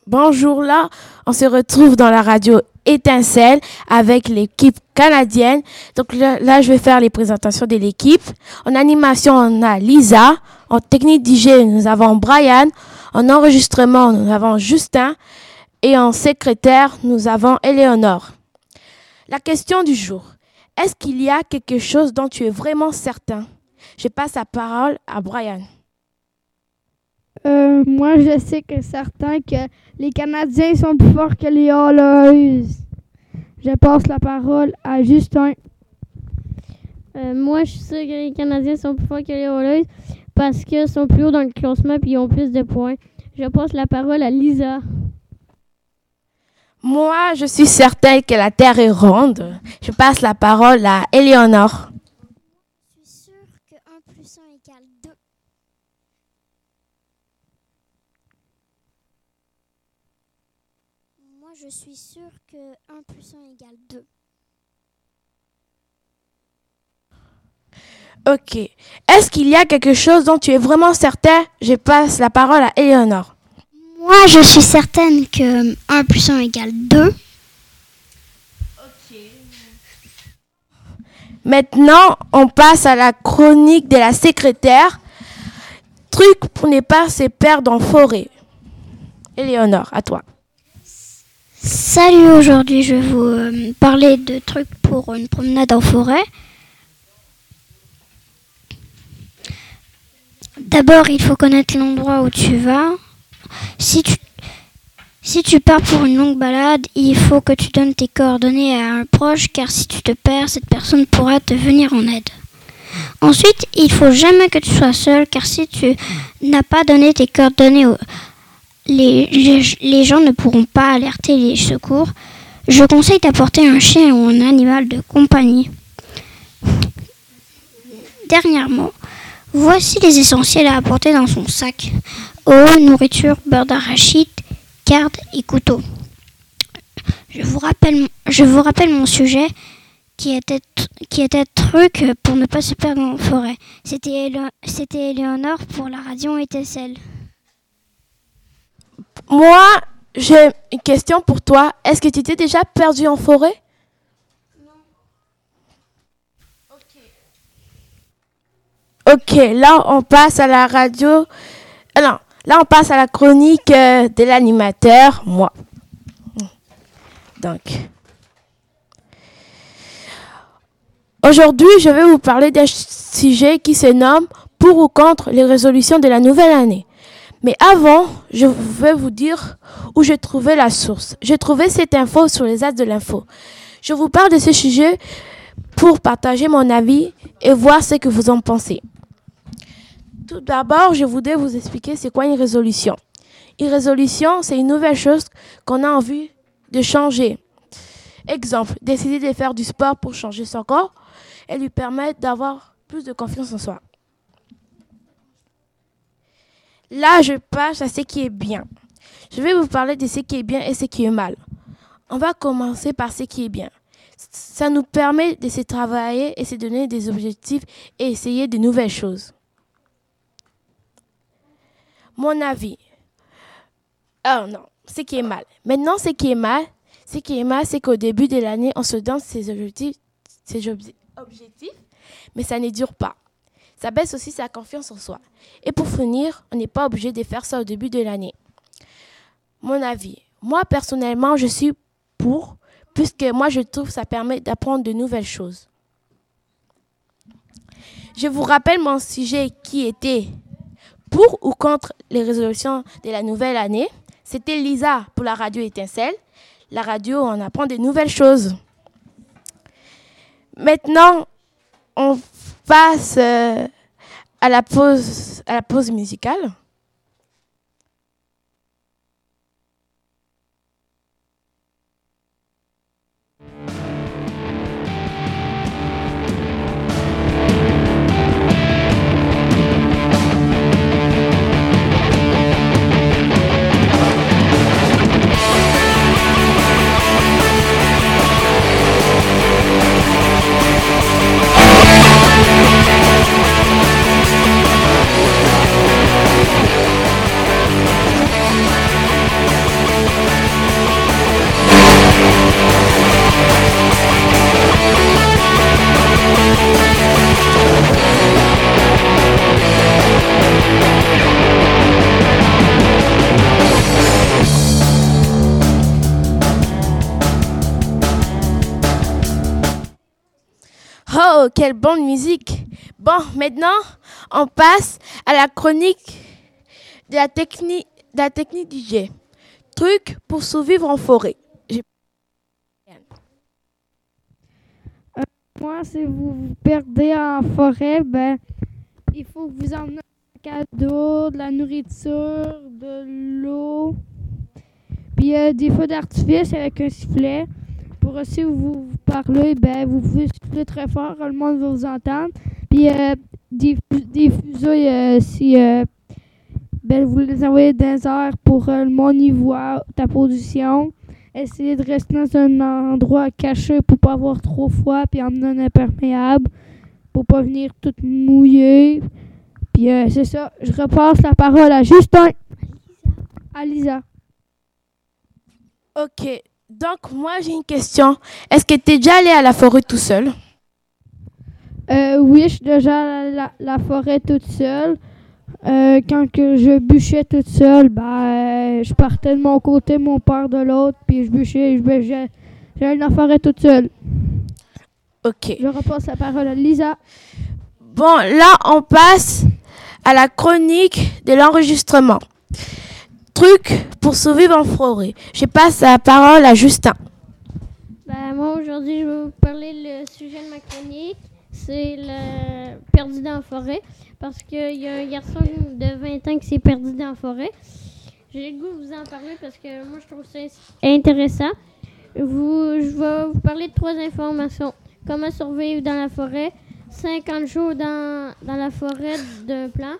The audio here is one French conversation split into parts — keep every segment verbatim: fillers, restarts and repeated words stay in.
Bonjour, là, on se retrouve dans la radio Étincelle avec l'équipe canadienne. Donc là, là, je vais faire les présentations de l'équipe. En animation, on a Lisa. En technique D J, nous avons Brian. En enregistrement, nous avons Justin. Et en secrétaire, nous avons Éléonore. La question du jour. Est-ce qu'il y a quelque chose dont tu es vraiment certain? Je passe la parole à Brian. Euh, moi, je sais que certain que les Canadiens sont plus forts que les Oilers. Je passe la parole à Justin. Euh, moi, je suis sûr que les Canadiens sont plus forts que les Oilers parce qu'ils sont plus hauts dans le classement et ils ont plus de points. Je passe la parole à Lisa. Moi, je suis certaine que la Terre est ronde. Je passe la parole à Éléonore. Je suis sûre que un plus un égale deux. Moi, je suis sûre que un plus un égale deux. Ok. Est-ce qu'il y a quelque chose dont tu es vraiment certain? Je passe la parole à Éléonore. Moi, je suis certaine que un plus un égale deux. Ok. Maintenant, on passe à la chronique de la secrétaire. Truc pour ne pas se perdre en forêt. Éléonore, à toi. Salut, aujourd'hui je vais vous euh, parler de trucs pour une promenade en forêt. D'abord, il faut connaître l'endroit où tu vas. Si tu, si tu pars pour une longue balade, il faut que tu donnes tes coordonnées à un proche, car si tu te perds, cette personne pourra te venir en aide. Ensuite, il faut jamais que tu sois seul, car si tu n'as pas donné tes coordonnées au Les, les, les gens ne pourront pas alerter les secours. Je conseille d'apporter un chien ou un animal de compagnie. Dernièrement, voici les essentiels à apporter dans son sac. Eau, nourriture, beurre d'arachide, carte et couteau. Je vous rappelle, je vous rappelle mon sujet qui était, qui était truc pour ne pas se perdre en forêt. C'était, c'était Éléonore pour la radio Étincelle. Moi, j'ai une question pour toi. Est-ce que tu t'es déjà perdu en forêt? Non. Ok. Ok, là, on passe à la radio. Ah non, là, on passe à la chronique euh, de l'animateur, moi. Donc, aujourd'hui, je vais vous parler d'un sujet qui se nomme « Pour ou contre les résolutions de la nouvelle année ». Mais avant, je vais vous dire où j'ai trouvé la source. J'ai trouvé cette info sur les as de l'info. Je vous parle de ce sujet pour partager mon avis et voir ce que vous en pensez. Tout d'abord, je voudrais vous expliquer c'est quoi une résolution. Une résolution, c'est une nouvelle chose qu'on a envie de changer. Exemple, décider de faire du sport pour changer son corps et lui permettre d'avoir plus de confiance en soi. Là, je passe à ce qui est bien. Je vais vous parler de ce qui est bien et ce qui est mal. On va commencer par ce qui est bien. Ça nous permet de se travailler et se donner des objectifs et essayer de nouvelles choses. Mon avis. Oh non, ce qui est mal. Maintenant, ce qui est mal, ce qui est mal, c'est qu'au début de l'année, on se donne ses objectifs, ses objectifs, mais ça ne dure pas. Ça baisse aussi sa confiance en soi. Et pour finir, on n'est pas obligé de faire ça au début de l'année. Mon avis. Moi, personnellement, je suis pour, puisque moi, je trouve que ça permet d'apprendre de nouvelles choses. Je vous rappelle mon sujet qui était pour ou contre les résolutions de la nouvelle année. C'était Lisa pour la radio Étincelle. La radio, on apprend de nouvelles choses. Maintenant, on passe euh, à la pause, à la pause musicale. Oh, quelle bonne musique! Bon, maintenant, on passe à la chronique de la technique, de la technique D J. Truc pour survivre en forêt. J'ai- Moi, si vous vous perdez en forêt, ben, il faut que vous emmenez un sac à dos, de la nourriture, de l'eau, puis euh, des feux d'artifice avec un sifflet. Pour aussi vous, vous parler, ben, vous pouvez siffler très fort, le monde va vous entendre. Puis euh, des, fu- des fusées, euh, si euh, ben, vous les envoyez dans les airs pour euh, le monde y voit ta position. Essayez de rester dans un endroit caché pour pas avoir trop froid, puis emmener un imperméable pour pas venir tout mouillé. Puis euh, c'est ça, je repasse la parole à Justin. À Lisa. Ok, donc moi j'ai une question. Est-ce que tu es déjà allé à la forêt tout seul? Euh, oui, je suis déjà à la, la forêt toute seule. Euh, quand que je bûchais toute seule, ben, euh, je partais de mon côté, mon père de l'autre, puis je bûchais, je bûchais. J'allais dans la forêt toute seule. Ok. Je repasse la parole à Lisa. Bon, là on passe à la chronique de l'enregistrement. Truc pour survivre en forêt. Je passe la parole à Justin. Ben, moi, aujourd'hui, je vais vous parler le sujet de ma chronique. C'est le perdu dans la forêt. Parce qu'il y a un garçon de vingt ans qui s'est perdu dans la forêt. J'ai le goût de vous en parler parce que moi, je trouve ça intéressant. Vous, je vais vous parler de trois informations. Comment survivre dans la forêt, cinquante jours dans, dans la forêt d'un plan.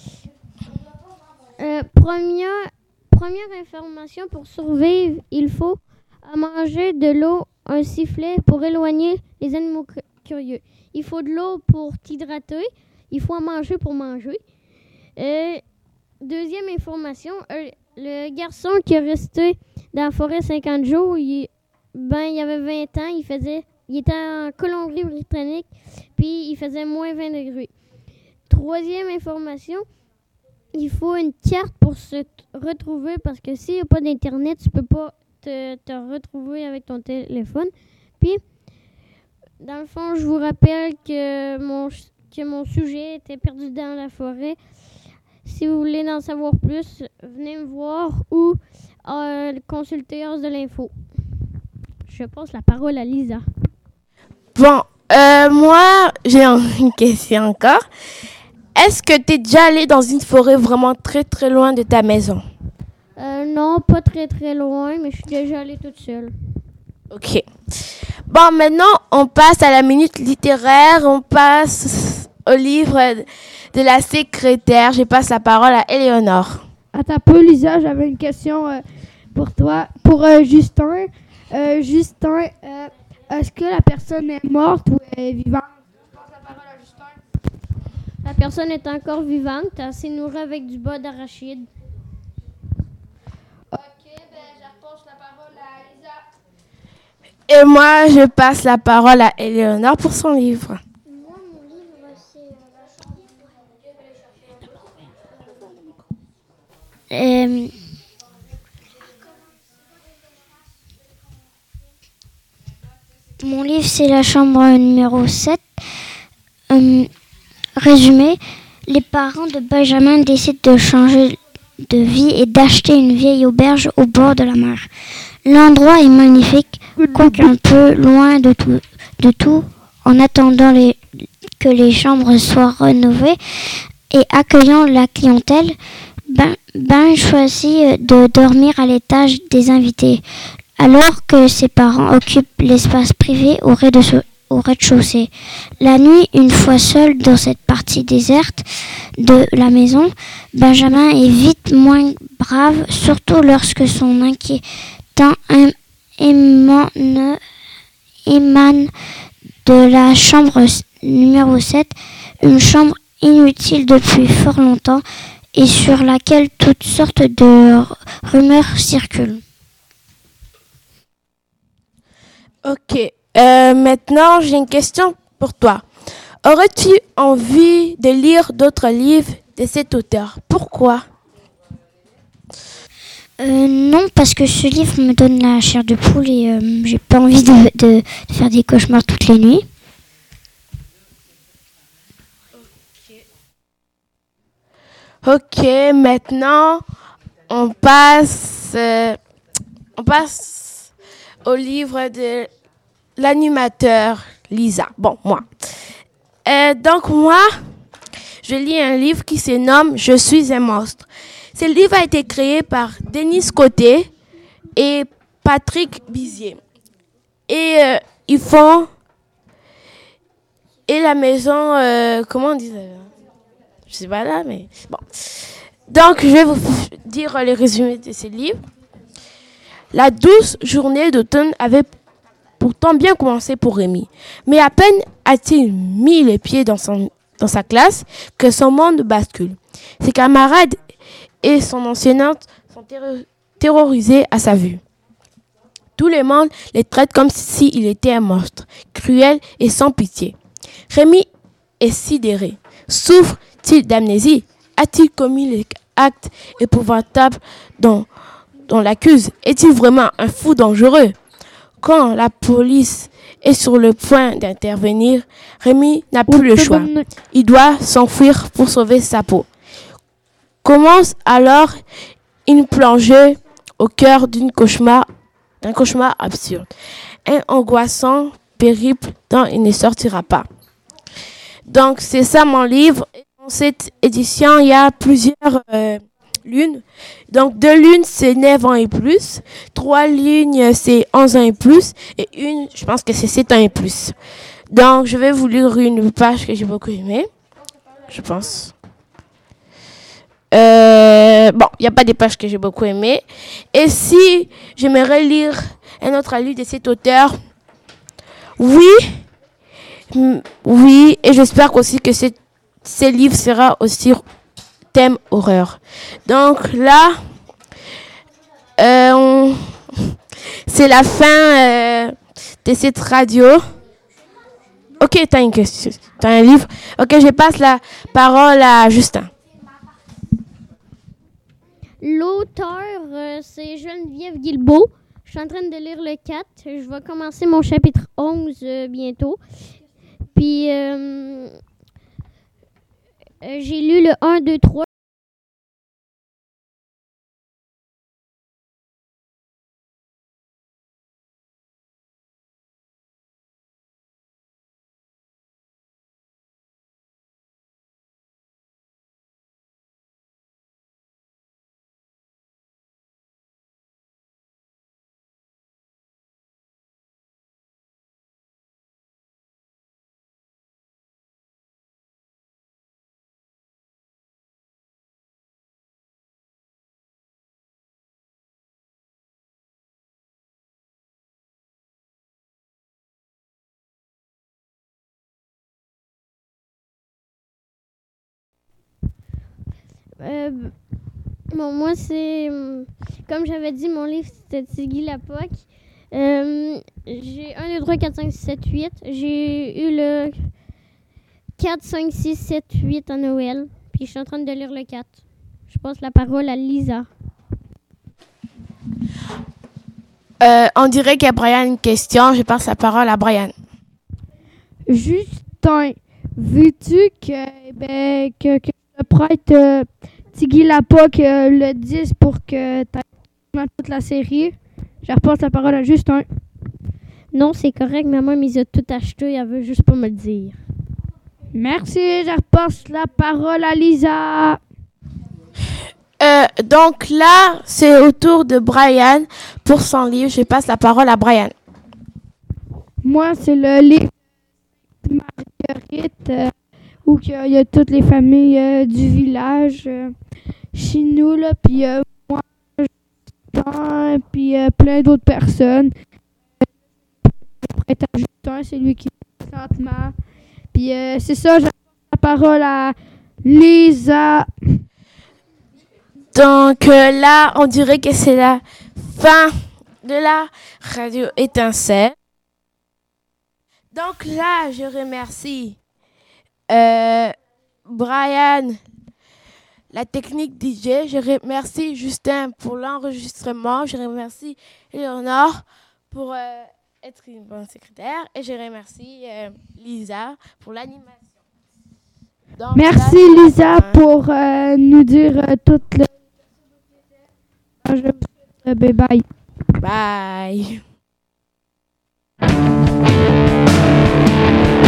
Euh, première, première information, pour survivre, il faut manger de l'eau, un sifflet pour éloigner les animaux cu- curieux. Il faut de l'eau pour t'hydrater. Il faut en manger pour manger. Euh, deuxième information, euh, le garçon qui est resté dans la forêt cinquante jours, il, ben, il avait vingt ans, il faisait, il était en Colombie-Britannique, puis il faisait moins vingt degrés. Troisième information, il faut une carte pour se t- retrouver, parce que s'il n'y a pas d'internet, tu peux pas te, te retrouver avec ton téléphone. Puis, dans le fond, je vous rappelle que mon, que mon sujet était perdu dans la forêt. Si vous voulez en savoir plus, venez me voir ou euh, consulter Ars de l'info. Je passe la parole à Lisa. Bon, euh, moi j'ai un- une question encore. Est-ce que tu es déjà allé dans une forêt vraiment très très loin de ta maison? Euh, non, pas très très loin, mais je suis déjà allée toute seule. Ok. Bon, maintenant, on passe à la minute littéraire. On passe au livre de la secrétaire. Je passe la parole à Éléonore. Attends un peu, Lisa, j'avais une question euh, pour toi. Pour euh, Justin. Euh, Justin, euh, est-ce que la personne est morte ou est vivante? Je passe la parole à Justin. La personne est encore vivante, elle s'est nourrie avec du bas d'arachide. Ok, ben je repasse la parole à Lisa. Et moi, je passe la parole à Éléonore pour son livre. Moi, mon livre, c'est Euh, mon livre, c'est la chambre numéro sept. Euh, résumé, les parents de Benjamin décident de changer de vie et d'acheter une vieille auberge au bord de la mer. L'endroit est magnifique, quoique un peu loin de tout. De tout. En attendant les, que les chambres soient rénovées et accueillant la clientèle, Ben, ben choisit de dormir à l'étage des invités, alors que ses parents occupent l'espace privé au rez-de- au rez-de-chaussée. La nuit, une fois seul dans cette partie déserte de la maison, Benjamin est vite moins brave, surtout lorsque son inquiétant émane, émane de la chambre numéro sept, une chambre inutile depuis fort longtemps, et sur laquelle toutes sortes de rumeurs circulent. Ok. Euh, maintenant, j'ai une question pour toi. Aurais-tu envie de lire d'autres livres de cet auteur? Pourquoi? Euh, non, parce que ce livre me donne la chair de poule et euh, j'ai pas envie de, de, de faire des cauchemars toutes les nuits. Ok, maintenant, on passe, euh, on passe au livre de l'animateur Lisa. Bon, moi. Euh, donc, moi, je lis un livre qui se nomme « Je suis un monstre ». Ce livre a été créé par Denis Côté et Patrick Bizier. Et euh, ils font... Et la maison... Euh, comment on dit ça? Je sais pas là, mais... Bon. Donc, je vais vous dire les résumés de ce livre. La douce journée d'automne avait pourtant bien commencé pour Rémi. Mais à peine a-t-il mis les pieds dans, son, dans sa classe que son monde bascule. Ses camarades et son enseignante sont terro- terrorisés à sa vue. Tout le monde les traite comme s'il était un monstre, cruel et sans pitié. Rémi est sidéré. Souffre-t-il d'amnésie? A-t-il commis les actes épouvantables dont, dont l'accuse? Est-il vraiment un fou dangereux? Quand la police est sur le point d'intervenir, Rémi n'a plus le choix. Il doit s'enfuir pour sauver sa peau. Commence alors une plongée au cœur d'une cauchemar, d'un cauchemar absurde. Un angoissant périple dont il ne sortira pas. Donc, c'est ça mon livre. Dans cette édition, il y a plusieurs euh, lunes. Donc, deux lunes, c'est neuf ans et plus. Trois lignes, c'est onze ans et plus. Et une, je pense que c'est sept ans et plus. Donc, je vais vous lire une page que j'ai beaucoup aimée. Je pense. Euh, bon, il n'y a pas des pages que j'ai beaucoup aimées. Et si j'aimerais lire un autre livre de cet auteur, oui, m- oui, et j'espère aussi que ce, ce livre sera aussi thème horreur. Donc là, euh, on- c'est la fin euh, de cette radio. Ok, t'as une question, t'as un livre. Ok, je passe la parole à Justin. L'auteur, euh, c'est Geneviève Guilbeault. Je suis en train de lire le quatre. Je vais commencer mon chapitre onze euh, bientôt. Puis, euh, euh, j'ai lu le un, deux, trois. Euh, bon, moi, c'est... hum, Comme j'avais dit, mon livre, c'était Tiggy Lapoc. Euh, j'ai un, deux, trois, quatre, cinq, six, sept, huit. J'ai eu le quatre, cinq, six, sept, huit à Noël. Puis je suis en train de lire le quatre. Je passe la parole à Lisa. Euh, on dirait qu'il y a Brian une question. Je passe la parole à Brian. Justin, veux-tu que, ben, que, que je te prête euh, Tiggy Lapoc euh, le dix pour que tu aies toute la série? Je repasse la parole à Justin. Non, c'est correct. Maman m'y a tout acheté. Elle veut juste pas me le dire. Merci, je repasse la parole à Lisa. Euh, donc là, c'est au tour de Brian pour son livre. Je passe la parole à Brian. Moi, c'est le livre de Marguerite euh, où il y, a- il y a toutes les familles euh, du village euh, chez nous, là, puis euh, moi, Justin, puis euh, plein d'autres personnes. Prête à Justin, c'est lui qui est présentement. Puis euh, c'est ça, je passe la parole à Lisa. Donc euh, là, on dirait que c'est la fin de la radio étincelle. Donc là, je remercie euh, Brian, la technique D J. Je remercie Justin pour l'enregistrement. Je remercie Léonore pour euh, être une bonne secrétaire. Et je remercie euh, Lisa pour l'animation. dans Merci classe. Lisa pour euh, nous dire euh, toute le... Je vous souhaite euh, bye bye. Bye.